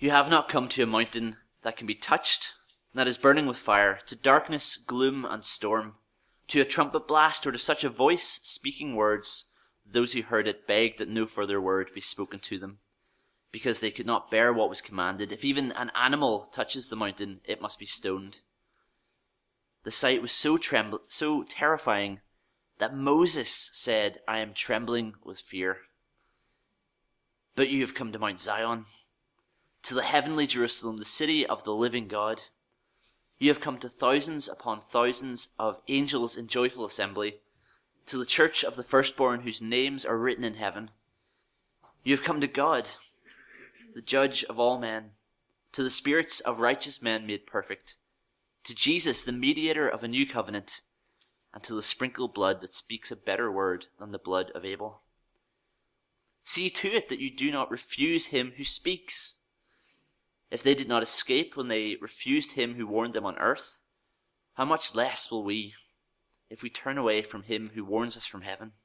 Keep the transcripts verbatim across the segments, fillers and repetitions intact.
You have not come to a mountain that can be touched, that is burning with fire, to darkness, gloom, and storm, to a trumpet blast, or to such a voice speaking words, that those who heard it begged that no further word be spoken to them, because they could not bear what was commanded. If even an animal touches the mountain, it must be stoned. The sight was so trembl- so terrifying that Moses said, I am trembling with fear. But you have come to Mount Zion, to the heavenly Jerusalem, the city of the living God. You have come to thousands upon thousands of angels in joyful assembly, to the church of the firstborn whose names are written in heaven. You have come to God, the judge of all men, to the spirits of righteous men made perfect, to Jesus, the mediator of a new covenant, and to the sprinkled blood that speaks a better word than the blood of Abel. See to it that you do not refuse him who speaks. If they did not escape when they refused him who warned them on earth, how much less will we, if we turn away from him who warns us from heaven?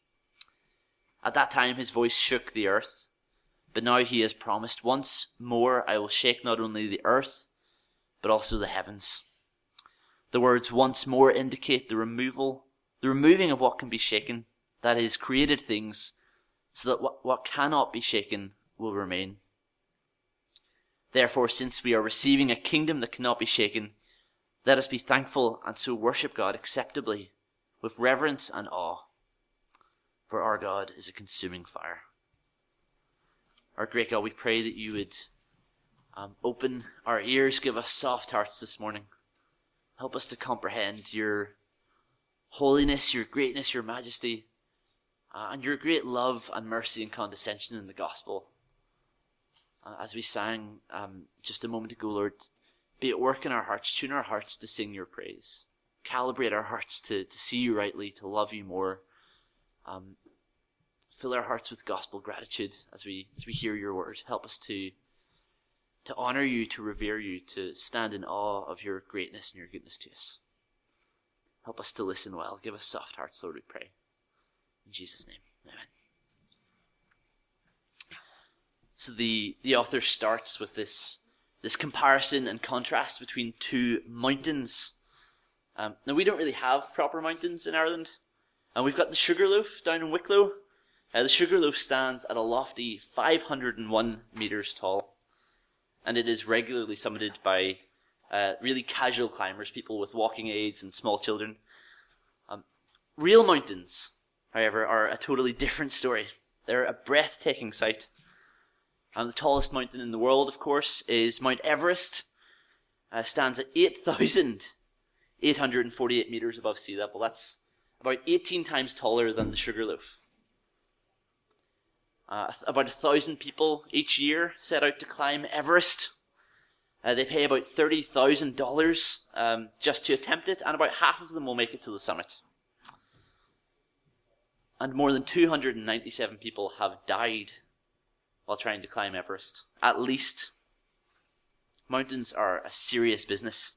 At that time his voice shook the earth, but now he has promised, once more I will shake not only the earth, but also the heavens. The words once more indicate the removal, the removing of what can be shaken, that is, created things, so that what, what cannot be shaken will remain. Therefore, since we are receiving a kingdom that cannot be shaken, let us be thankful and so worship God acceptably, with reverence and awe. For our God is a consuming fire. Our great God, we pray that you would um, open our ears, give us soft hearts this morning. Help us to comprehend your holiness, your greatness, your majesty, uh, and your great love and mercy and condescension in the gospel. Uh, as we sang um, just a moment ago, Lord, be at work in our hearts, tune our hearts to sing your praise. Calibrate our hearts to, to see you rightly, to love you more. Um, fill our hearts with gospel gratitude as we as we hear your word. Help us to, to honor you, to revere you, to stand in awe of your greatness and your goodness to us. Help us to listen well. Give us soft hearts, Lord, we pray. In Jesus' name, amen. So the, the author starts with this, this comparison and contrast between two mountains. Um, now, we don't really have proper mountains in Ireland. And we've got the Sugarloaf down in Wicklow. Uh, the Sugarloaf stands at a lofty five hundred one metres tall. And it is regularly summited by uh, really casual climbers, people with walking aids and small children. Um, real mountains, however, are a totally different story. They're a breathtaking sight. And the tallest mountain in the world, of course, is Mount Everest. Uh, stands at eight thousand eight hundred forty-eight metres above sea level. That's about eighteen times taller than the Sugarloaf. Uh, about a thousand people each year set out to climb Everest. Uh, they pay about thirty thousand dollars um, just to attempt it, and about half of them will make it to the summit. And more than two hundred ninety-seven people have died while trying to climb Everest. At least. Mountains are a serious business.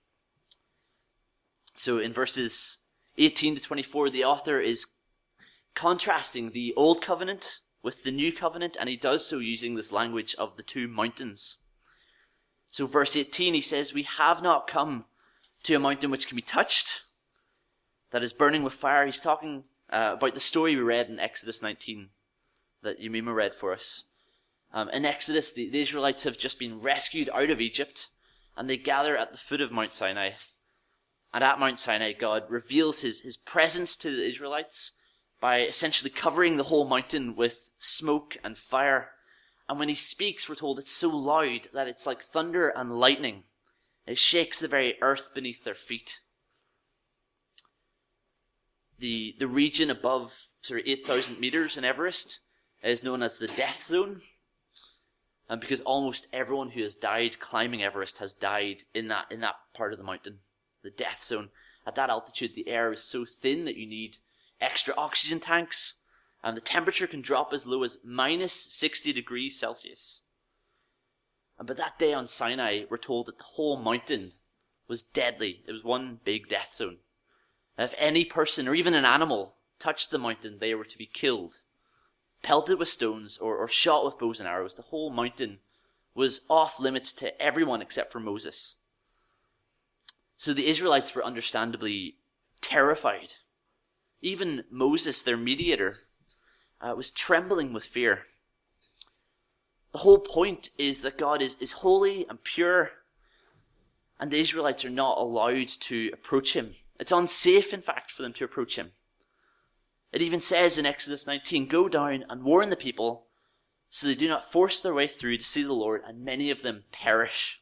So in verses eighteen to twenty-four, the author is contrasting the Old Covenant with the New Covenant, and he does so using this language of the two mountains. So verse eighteen, he says, we have not come to a mountain which can be touched, that is burning with fire. He's talking uh, about the story we read in Exodus nineteen, that Yemima read for us. Um, in Exodus, the, the Israelites have just been rescued out of Egypt, and they gather at the foot of Mount Sinai. And at Mount Sinai, God reveals his, his presence to the Israelites by essentially covering the whole mountain with smoke and fire. And when he speaks, we're told it's so loud that it's like thunder and lightning. It shakes the very earth beneath their feet. The, the region above sort of eight thousand meters in Everest is known as the death zone. And because almost everyone who has died climbing Everest has died in that in that part of the mountain, the death zone. At that altitude, the air is so thin that you need extra oxygen tanks, and the temperature can drop as low as minus sixty degrees Celsius. And by that day on Sinai, we're told that the whole mountain was deadly. It was one big death zone. If any person or even an animal touched the mountain, they were to be killed, pelted with stones, or, or shot with bows and arrows. The whole mountain was off limits to everyone except for Moses. So the Israelites were understandably terrified. Even Moses, their mediator, uh, was trembling with fear. The whole point is that God is, is holy and pure, and the Israelites are not allowed to approach him. It's unsafe, in fact, for them to approach him. It even says in Exodus nineteen, "Go down and warn the people, so they do not force their way through to see the Lord, and many of them perish."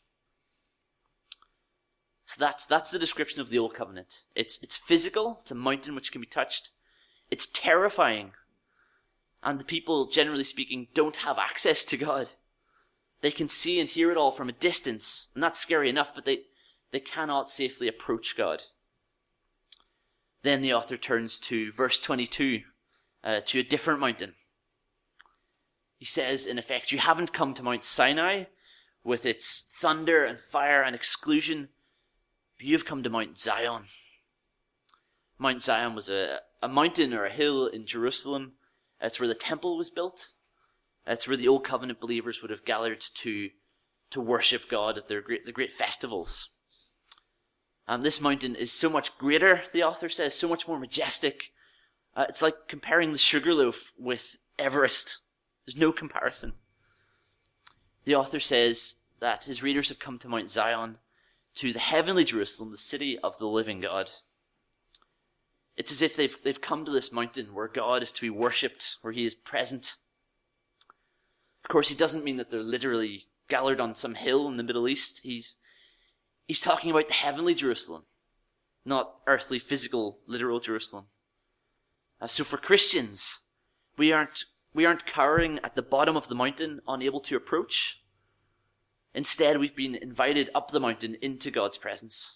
So that's that's the description of the Old Covenant. It's it's physical. It's a mountain which can be touched. It's terrifying. And the people, generally speaking, don't have access to God. They can see and hear it all from a distance, and that's scary enough, but they, they cannot safely approach God. Then the author turns to verse twenty-two, uh, to a different mountain. He says, in effect, "You haven't come to Mount Sinai with its thunder and fire and exclusion, but you've come to Mount Zion." Mount Zion was a, a mountain or a hill in Jerusalem. It's where the temple was built. It's where the Old Covenant believers would have gathered to, to worship God at their great, the great festivals. Um, this mountain is so much greater, the author says, so much more majestic. Uh, it's like comparing the Sugarloaf with Everest. There's no comparison. The author says that his readers have come to Mount Zion, to the heavenly Jerusalem, the city of the living God. It's as if they've, they've come to this mountain where God is to be worshipped, where he is present. Of course, he doesn't mean that they're literally gathered on some hill in the Middle East. He's, he's talking about the heavenly Jerusalem, not earthly, physical, literal Jerusalem. Uh, so for Christians, we aren't, we aren't cowering at the bottom of the mountain, unable to approach. Instead, we've been invited up the mountain into God's presence.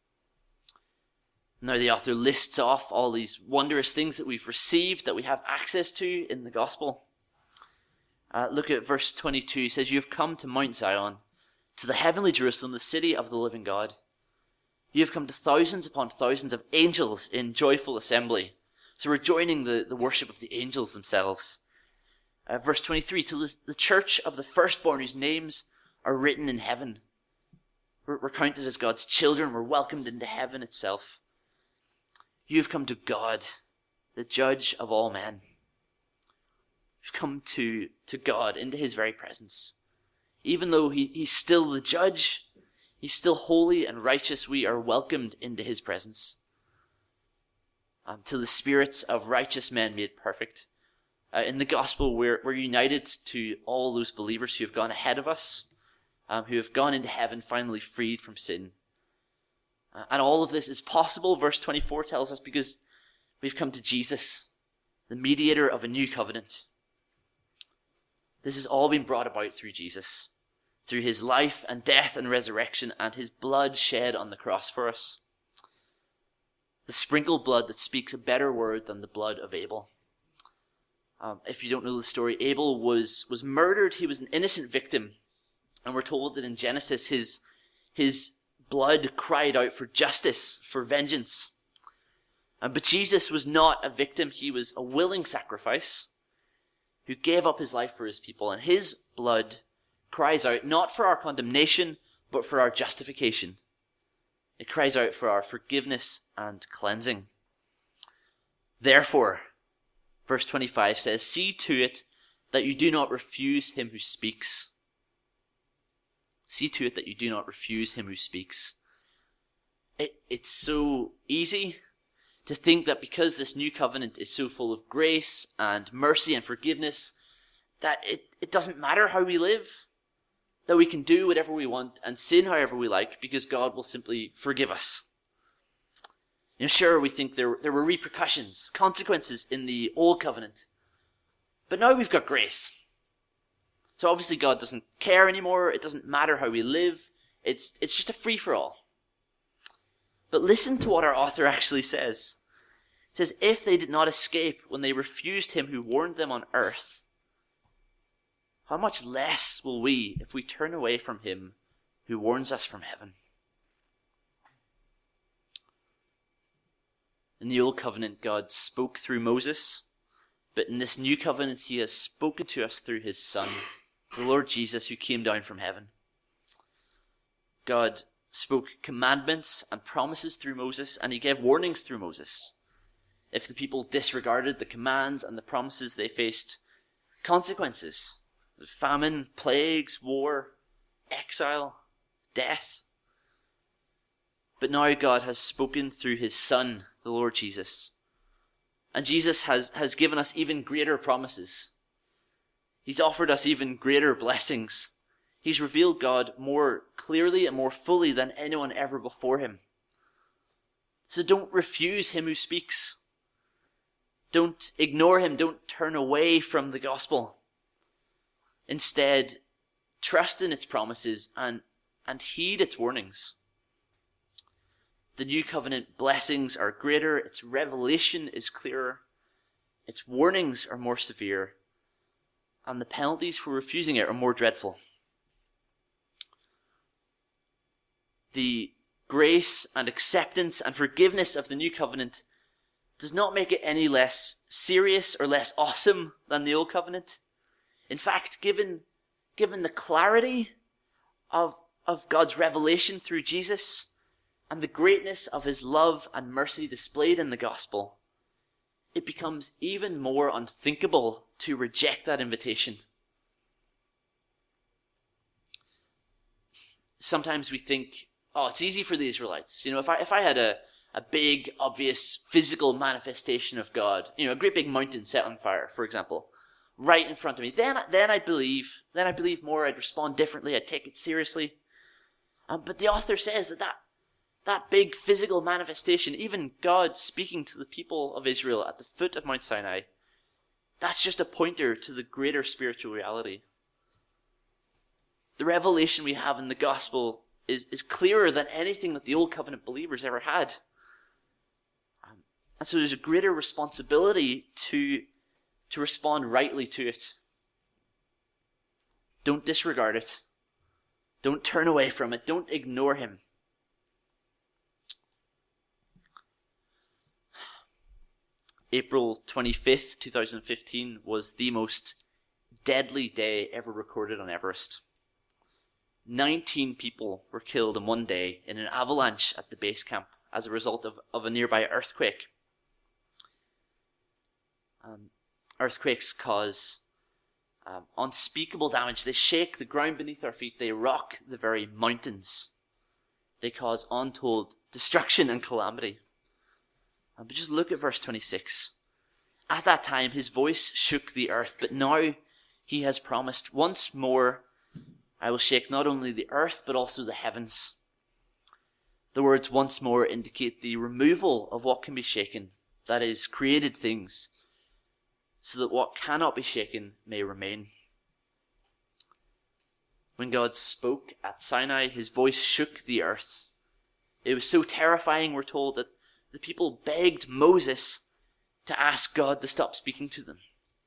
Now the author lists off all these wondrous things that we've received, that we have access to in the gospel. Uh, look at verse twenty-two. He says, "You have come to Mount Zion, to the heavenly Jerusalem, the city of the living God. You have come to thousands upon thousands of angels in joyful assembly." So we're joining the, the worship of the angels themselves. Uh, verse twenty-three, "To the, the church of the firstborn whose names are written in heaven." We're, we're counted as God's children. We're welcomed into heaven itself. "You have come to God, the judge of all men." You've come to, to God, into his very presence. Even though he, he's still the judge, he's still holy and righteous, we are welcomed into his presence. Um, to the spirits of righteous men made perfect. Uh, in the gospel, we're, we're united to all those believers who have gone ahead of us, um, who have gone into heaven, finally freed from sin. Uh, and all of this is possible, verse twenty-four tells us, because we've come to Jesus, the mediator of a new covenant. This has all been brought about through Jesus, through his life and death and resurrection and his blood shed on the cross for us. The sprinkled blood that speaks a better word than the blood of Abel. Um, if you don't know the story, Abel was, was murdered. He was an innocent victim. And we're told that in Genesis, his, his blood cried out for justice, for vengeance. Um, but Jesus was not a victim. He was a willing sacrifice who gave up his life for his people. And his blood cries out not for our condemnation, but for our justification. It cries out for our forgiveness and cleansing. Therefore, verse twenty-five says, "See to it that you do not refuse him who speaks." See to it that you do not refuse him who speaks. It, it's so easy to think that because this new covenant is so full of grace and mercy and forgiveness, that it, it doesn't matter how we live, that we can do whatever we want and sin however we like because God will simply forgive us. You know, sure, we think there, there were repercussions, consequences in the old covenant, but now we've got grace. So obviously God doesn't care anymore. It doesn't matter how we live. It's, it's just a free-for-all. But listen to what our author actually says. It says, if they did not escape when they refused him who warned them on earth, how much less will we if we turn away from him who warns us from heaven? In the old covenant, God spoke through Moses, but in this new covenant, he has spoken to us through his Son. the Lord Jesus who came down from heaven. God spoke commandments and promises through Moses, and he gave warnings through Moses. If the people disregarded the commands and the promises, they faced consequences. Famine, plagues, war, exile, death. But now God has spoken through his Son, the Lord Jesus. And Jesus has, has given us even greater promises. He's offered us even greater blessings. He's revealed God more clearly and more fully than anyone ever before him. So don't refuse him who speaks. Don't ignore him. Don't turn away from the gospel. Instead, trust in its promises and, and heed its warnings. The new covenant blessings are greater, its revelation is clearer, its warnings are more severe, and the penalties for refusing it are more dreadful. The grace and acceptance and forgiveness of the new covenant does not make it any less serious or less awesome than the old covenant. In fact, given, given the clarity of, of God's revelation through Jesus and the greatness of his love and mercy displayed in the gospel, it becomes even more unthinkable to reject that invitation. Sometimes we think, oh, it's easy for the Israelites. You know, if I if I had a, a big, obvious, physical manifestation of God, you know, a great big mountain set on fire, for example, right in front of me, then then I'd believe, then I'd believe more, I'd respond differently, I'd take it seriously. Um, but the author says that, that that big physical manifestation, even God speaking to the people of Israel at the foot of Mount Sinai, that's just a pointer to the greater spiritual reality. The revelation we have in the gospel is, is clearer than anything that the old covenant believers ever had. Um, and so there's a greater responsibility to, to respond rightly to it. Don't disregard it. Don't turn away from it. Don't ignore him. April twenty-fifth, twenty fifteen was the most deadly day ever recorded on Everest. nineteen people were killed in one day in an avalanche at the base camp as a result of, of a nearby earthquake. Um, earthquakes cause um, unspeakable damage. They shake the ground beneath our feet. They rock the very mountains. They cause untold destruction and calamity. Um, but just look at verse twenty-six. At that time his voice shook the earth, but now he has promised, once more I will shake not only the earth, but also the heavens. The words once more indicate the removal of what can be shaken, that is, created things, so that what cannot be shaken may remain. When God spoke at Sinai, his voice shook the earth. It was so terrifying, we're told, that the people begged Moses to ask God to stop speaking to them.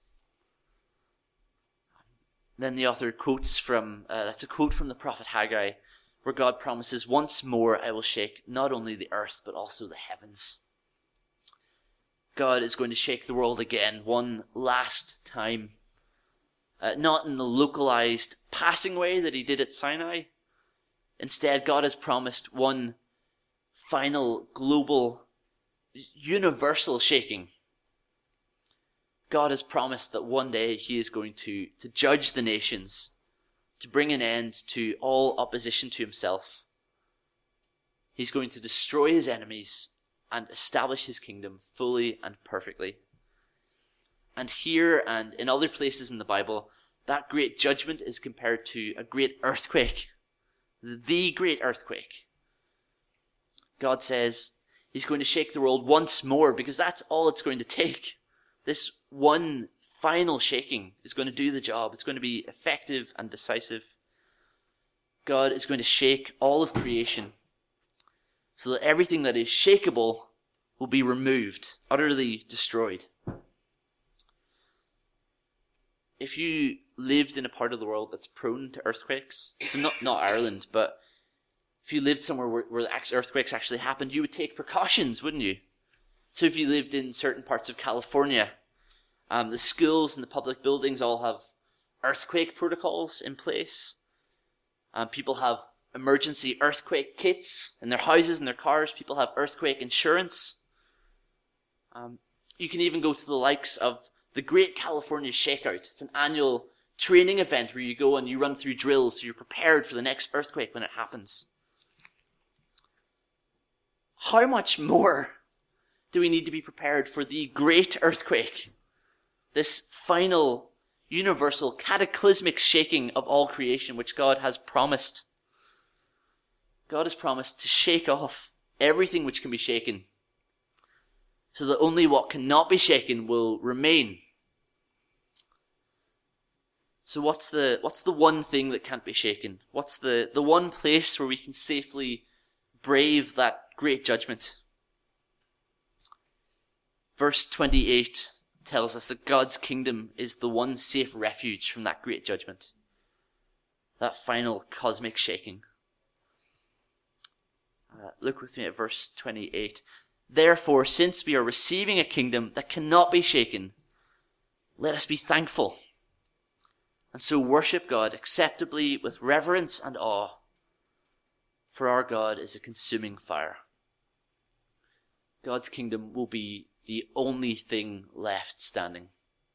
Then the author quotes from, uh, that's a quote from the prophet Haggai, where God promises, once more I will shake not only the earth, but also the heavens. God is going to shake the world again, one last time. Uh, not in the localized, passing way that he did at Sinai. Instead, God has promised one final, global, universal shaking. God has promised that one day he is going to, to judge the nations, to bring an end to all opposition to himself. He's going to destroy his enemies and establish his kingdom fully and perfectly. And here and in other places in the Bible, that great judgment is compared to a great earthquake. The great earthquake. God says he's going to shake the world once more because that's all it's going to take. This one final shaking is going to do the job. It's going to be effective and decisive. God is going to shake all of creation so that everything that is shakeable will be removed, utterly destroyed. If you lived in a part of the world that's prone to earthquakes, so not, not Ireland, but if you lived somewhere where, where earthquakes actually happened, you would take precautions, wouldn't you? So if you lived in certain parts of California, um, the schools and the public buildings all have earthquake protocols in place. Um, people have emergency earthquake kits in their houses and their cars. People have earthquake insurance. Um, you can even go to the likes of the Great California Shakeout. It's an annual training event where you go and you run through drills so you're prepared for the next earthquake when it happens. How much more do we need to be prepared for the great earthquake? This final, universal, cataclysmic shaking of all creation which God has promised. God has promised to shake off everything which can be shaken, so that only what cannot be shaken will remain. So what's the what's the one thing that can't be shaken? What's the, the one place where we can safely brave that great judgment? Verse twenty-eight tells us that God's kingdom is the one safe refuge from that great judgment, that final cosmic shaking. Uh, look with me at verse twenty-eight. Therefore, since we are receiving a kingdom that cannot be shaken, let us be thankful, and so worship God acceptably with reverence and awe, for our God is a consuming fire. God's kingdom will be the only thing left standing.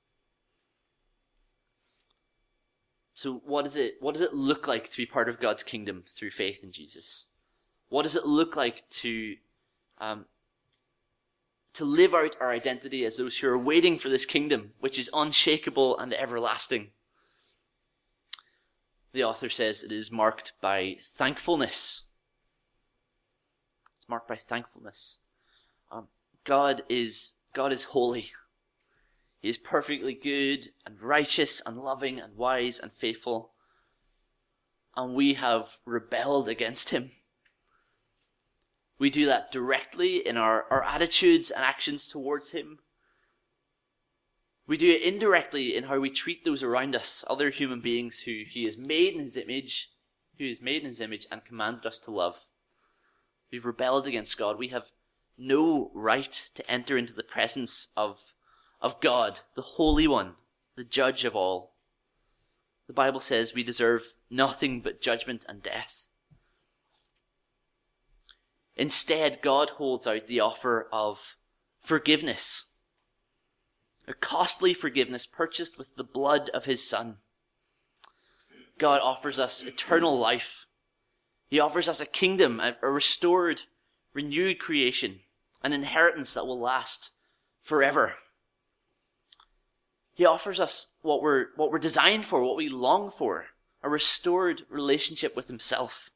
So what does it, what does it look like to be part of God's kingdom through faith in Jesus? What does it look like to um, to live out our identity as those who are waiting for this kingdom, which is unshakable and everlasting? The author says it is marked by thankfulness. It's marked by thankfulness. Um, God is God is holy. He is perfectly good and righteous and loving and wise and faithful. And we have rebelled against him. We do that directly in our, our attitudes and actions towards him. We do it indirectly in how we treat those around us, other human beings who he has made in his image, who he has made in his image and commanded us to love. We've rebelled against God. We have no right to enter into the presence of, of God, the Holy One, the Judge of all. The Bible says we deserve nothing but judgment and death. Instead, God holds out the offer of forgiveness, a costly forgiveness purchased with the blood of his Son. God offers us eternal life. He offers us a kingdom, a restored, renewed creation, an inheritance that will last forever. He offers us what we're, what we're designed for, what we long for, a restored relationship with himself.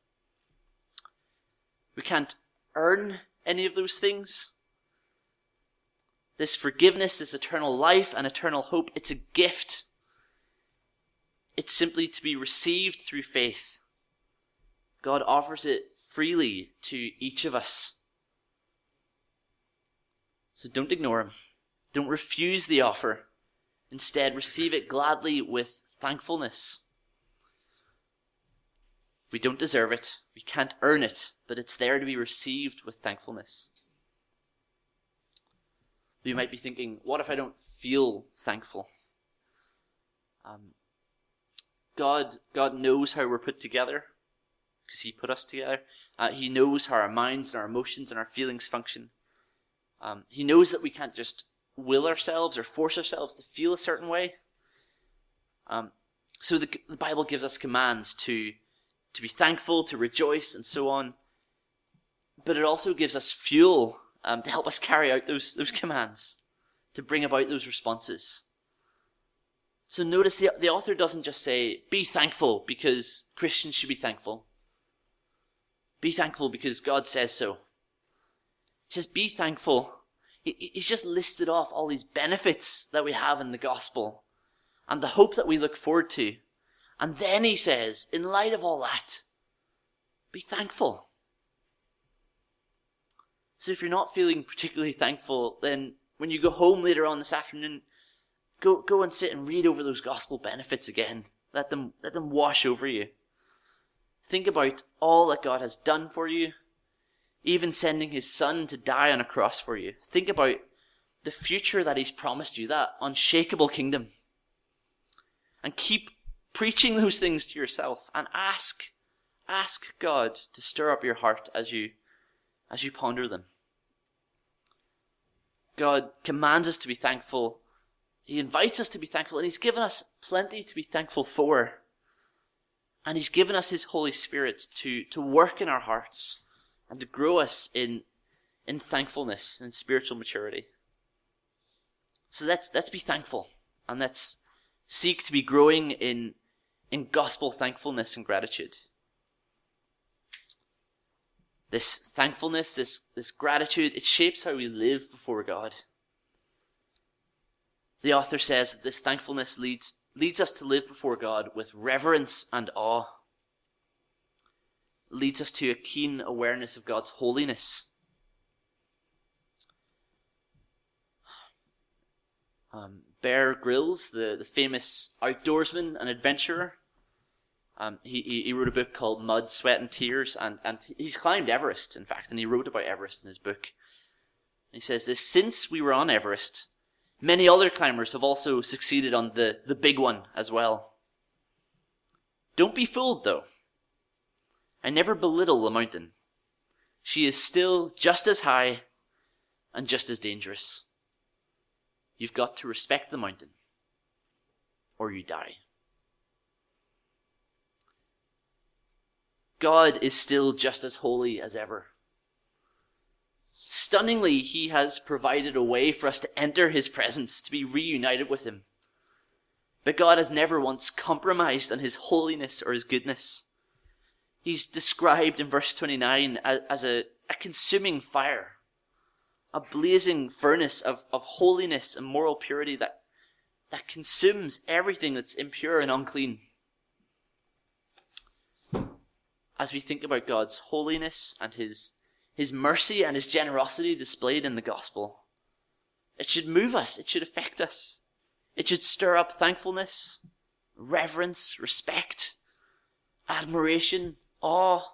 We can't earn any of those things. This forgiveness, this eternal life and eternal hope, it's a gift. It's simply to be received through faith. God offers it freely to each of us. So don't ignore him. Don't refuse the offer. Instead, receive it gladly with thankfulness. We don't deserve it. We can't earn it, but it's there to be received with thankfulness. You might be thinking, what if I don't feel thankful? Um, God, God knows how we're put together, because he put us together. Uh, he knows how our minds and our emotions and our feelings function. Um, he knows that we can't just will ourselves or force ourselves to feel a certain way. Um, so the, the Bible gives us commands to to be thankful, to rejoice, and so on. But it also gives us fuel um, to help us carry out those, those commands, to bring about those responses. So notice the, the author doesn't just say, be thankful because Christians should be thankful. Be thankful because God says so. He says, be thankful. He, he's just listed off all these benefits that we have in the gospel and the hope that we look forward to. And then he says, in light of all that, be thankful. So if you're not feeling particularly thankful, then when you go home later on this afternoon, go go and sit and read over those gospel benefits again. Let them let them wash over you. Think about all that God has done for you, even sending his Son to die on a cross for you. Think about the future that he's promised you, that unshakable kingdom. And keep preaching those things to yourself, and ask, ask God to stir up your heart as you, as you ponder them. God commands us to be thankful. He invites us to be thankful, and he's given us plenty to be thankful for. And he's given us his Holy Spirit to, to work in our hearts and to grow us in, in thankfulness and spiritual maturity. So let's, let's be thankful, and let's seek to be growing in, in gospel thankfulness and gratitude. This thankfulness, this, this gratitude, it shapes how we live before God. The author says that this thankfulness leads, leads us to live before God with reverence and awe. It leads us to a keen awareness of God's holiness. Um, Bear Grylls, the, the famous outdoorsman and adventurer, um, he, he, he wrote a book called Mud, Sweat and Tears, and, and he's climbed Everest, in fact, and he wrote about Everest in his book. He says this: since we were on Everest, many other climbers have also succeeded on the, the big one as well. Don't be fooled, though. I never belittle the mountain. She is still just as high and just as dangerous. You've got to respect the mountain, or you die. God is still just as holy as ever. Stunningly, he has provided a way for us to enter his presence, to be reunited with him. But God has never once compromised on his holiness or his goodness. He's described in verse twenty-nine as, as a, a consuming fire, a blazing furnace of, of holiness and moral purity that, that consumes everything that's impure and unclean. As we think about God's holiness and his His mercy and his generosity displayed in the gospel, it should move us. It should affect us. It should stir up thankfulness, reverence, respect, admiration, awe.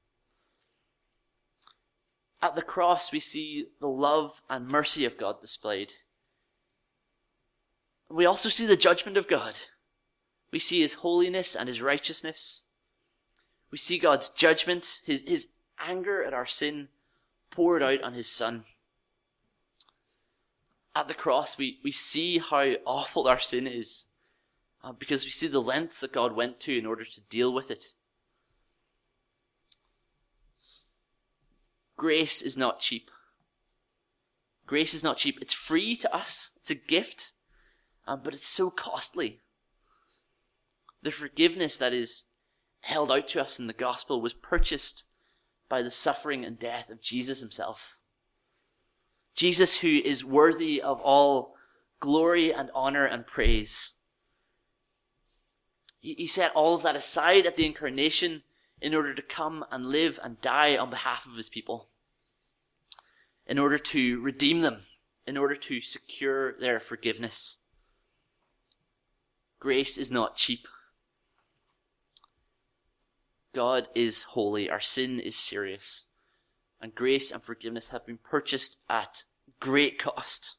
At the cross, we see the love and mercy of God displayed. We also see the judgment of God. We see his holiness and his righteousness. We see God's judgment, his, his anger at our sin poured out on his Son. At the cross, we, we see how awful our sin is, uh, because we see the lengths that God went to in order to deal with it. Grace is not cheap. Grace is not cheap. It's free to us. It's a gift, um, but it's so costly. The forgiveness that is held out to us in the gospel was purchased by the suffering and death of Jesus himself. Jesus, who is worthy of all glory and honor and praise. He set all of that aside at the incarnation in order to come and live and die on behalf of his people, in order to redeem them, in order to secure their forgiveness. Grace is not cheap. God is holy, our sin is serious, and grace and forgiveness have been purchased at great cost.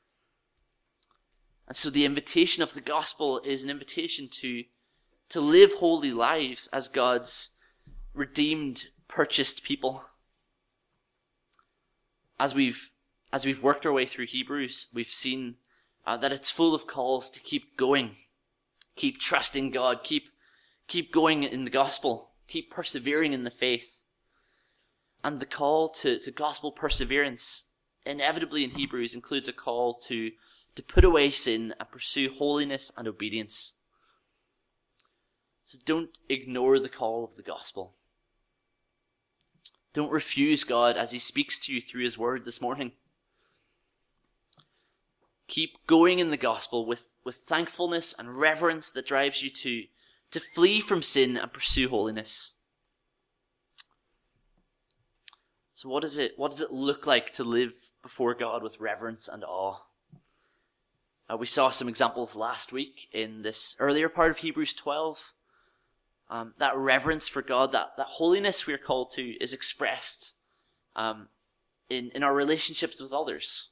And so the invitation of the gospel is an invitation to, to live holy lives as God's redeemed, purchased people. As we've, as we've worked our way through Hebrews, we've seen uh, that it's full of calls to keep going, keep trusting God, keep, keep going in the gospel. Keep persevering in the faith. And the call to, to gospel perseverance, inevitably in Hebrews, includes a call to, to put away sin and pursue holiness and obedience. So don't ignore the call of the gospel. Don't refuse God as he speaks to you through his word this morning. Keep going in the gospel with, with thankfulness and reverence that drives you to to flee from sin and pursue holiness. So what is it, what does it look like to live before God with reverence and awe? Uh, we saw some examples last week in this earlier part of Hebrews twelve. Um, that reverence for God, that, that holiness we are called to, is expressed um, in, in our relationships with others.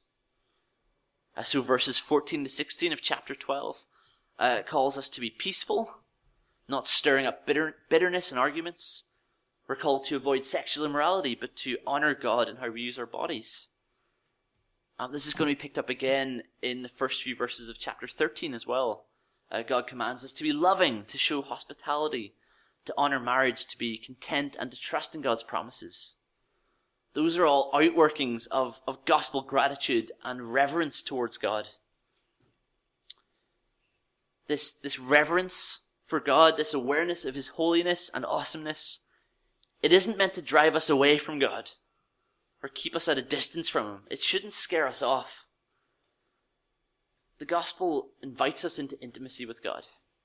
Uh, so verses fourteen to sixteen of chapter twelve uh, calls us to be peaceful, not stirring up bitter, bitterness and arguments. We're called to avoid sexual immorality, but to honor God in how we use our bodies. Um, this is going to be picked up again in the first few verses of chapter thirteen as well. Uh, God commands us to be loving, to show hospitality, to honor marriage, to be content, and to trust in God's promises. Those are all outworkings of, of gospel gratitude and reverence towards God. This, this reverence for God, this awareness of his holiness and awesomeness, it isn't meant to drive us away from God or keep us at a distance from him. It shouldn't scare us off. The gospel invites us into intimacy with God.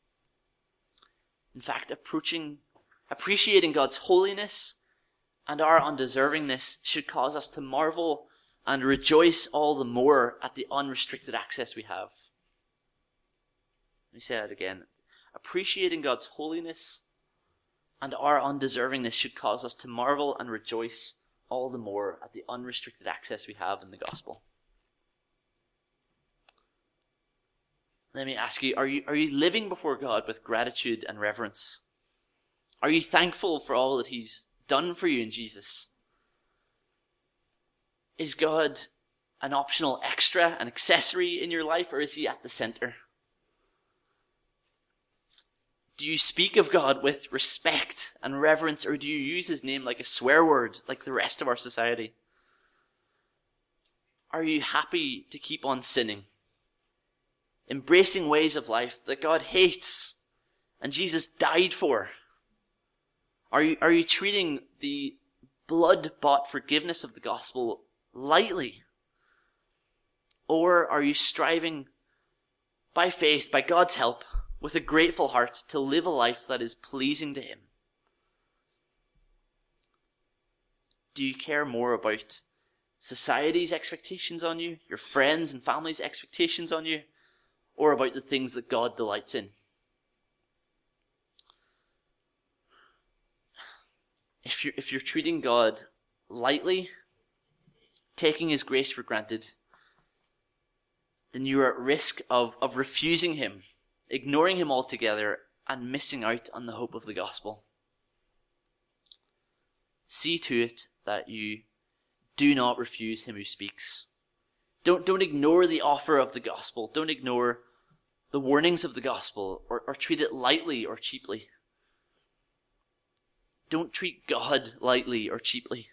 In fact, approaching, appreciating God's holiness and our undeservingness should cause us to marvel and rejoice all the more at the unrestricted access we have. Let me say that again. Appreciating God's holiness and our undeservingness should cause us to marvel and rejoice all the more at the unrestricted access we have in the gospel. Let me ask you, are you, are you living before God with gratitude and reverence? Are you thankful for all that he's done for you in Jesus? Is God an optional extra, an accessory in your life, or is he at the center? Do you speak of God with respect and reverence, or do you use his name like a swear word, like the rest of our society? Are you happy to keep on sinning, embracing ways of life that God hates and Jesus died for? Are you, are you treating the blood-bought forgiveness of the gospel lightly? Or are you striving by faith, by God's help, with a grateful heart to live a life that is pleasing to him? Do you care more about society's expectations on you, your friends and family's expectations on you, or about the things that God delights in? If you're, if you're treating God lightly, taking his grace for granted, then you are at risk of, of refusing him, ignoring him altogether, and missing out on the hope of the gospel. See to it that you do not refuse him who speaks. Don't, don't ignore the offer of the gospel. Don't ignore the warnings of the gospel, or, or treat it lightly or cheaply. Don't treat God lightly or cheaply.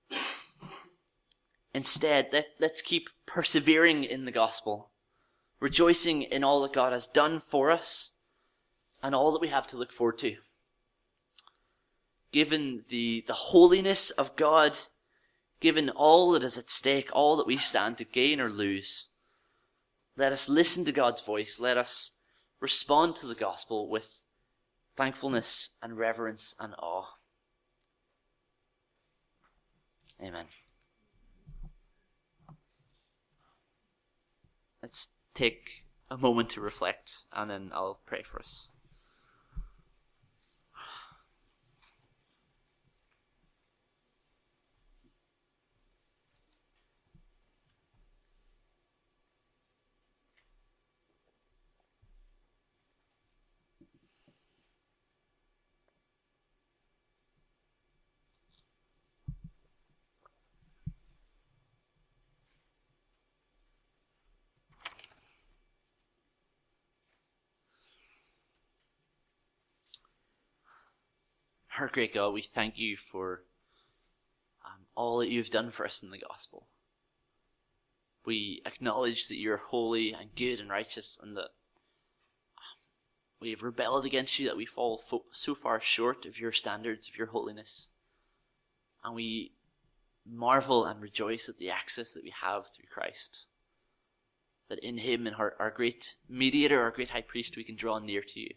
Instead, let, let's keep persevering in the gospel, rejoicing in all that God has done for us and all that we have to look forward to. Given the, the holiness of God, given all that is at stake, all that we stand to gain or lose, let us listen to God's voice. Let us respond to the gospel with thankfulness and reverence and awe. Amen. Let's take a moment to reflect, and then I'll pray for us. Our great God, we thank you for um, all that you've done for us in the gospel. We acknowledge that you're holy and good and righteous, and that um, we have rebelled against you, that we fall fo- so far short of your standards, of your holiness. And we marvel and rejoice at the access that we have through Christ. That in him and our, our great mediator, our great high priest, we can draw near to you.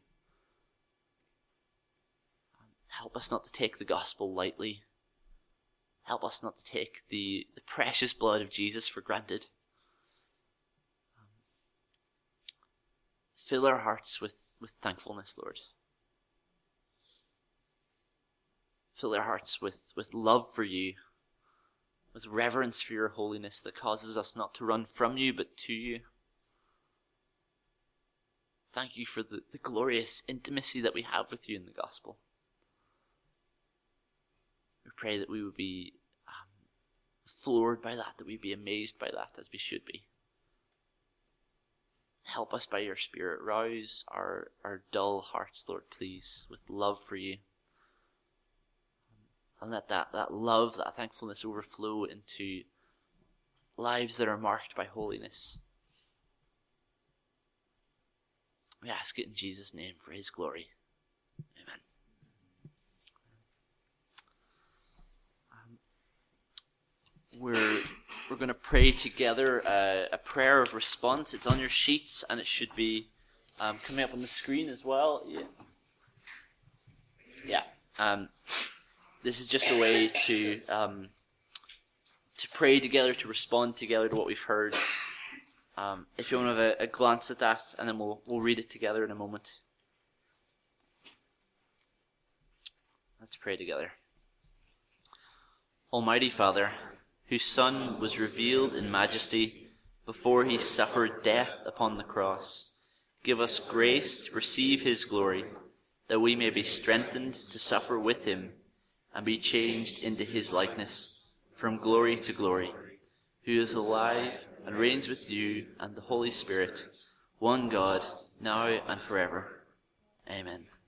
Help us not to take the gospel lightly. Help us not to take the, the precious blood of Jesus for granted. Um, fill our hearts with, with thankfulness, Lord. Fill our hearts with, with love for you, with reverence for your holiness that causes us not to run from you but to you. Thank you for the, the glorious intimacy that we have with you in the gospel. We pray that we would be um, floored by that, that we'd be amazed by that, as we should be. Help us by your Spirit. Rouse our, our dull hearts, Lord, please, with love for you. And let that, that love, that thankfulness overflow into lives that are marked by holiness. We ask it in Jesus' name for his glory. Amen. Um, we're we're going to pray together uh, a prayer of response. It's on your sheets and it should be um, coming up on the screen as well. Yeah. Yeah. Um, this is just a way to um, to pray together, to respond together to what we've heard. Um, if you want to have a, a glance at that, and then we'll we'll read it together in a moment. Let's pray together. Almighty Father, whose Son was revealed in majesty before he suffered death upon the cross, give us grace to receive his glory, that we may be strengthened to suffer with him and be changed into his likeness, from glory to glory, who is alive and reigns with you and the Holy Spirit, one God, now and forever. Amen.